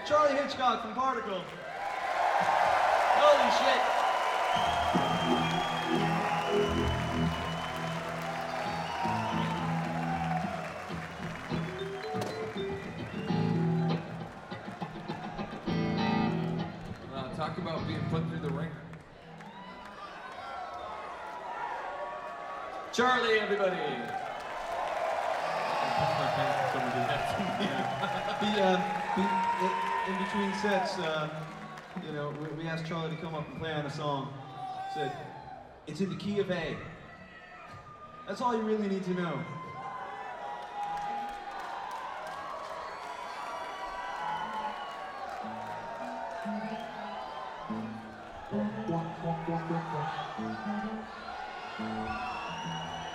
Charlie Hitchcock from Particle. Holy shit. Talk about being put through the ringer. Charlie, everybody. In between sets, you know, we asked Charlie to come up and play on a song. Said, it's in the key of A. That's all you really need to know.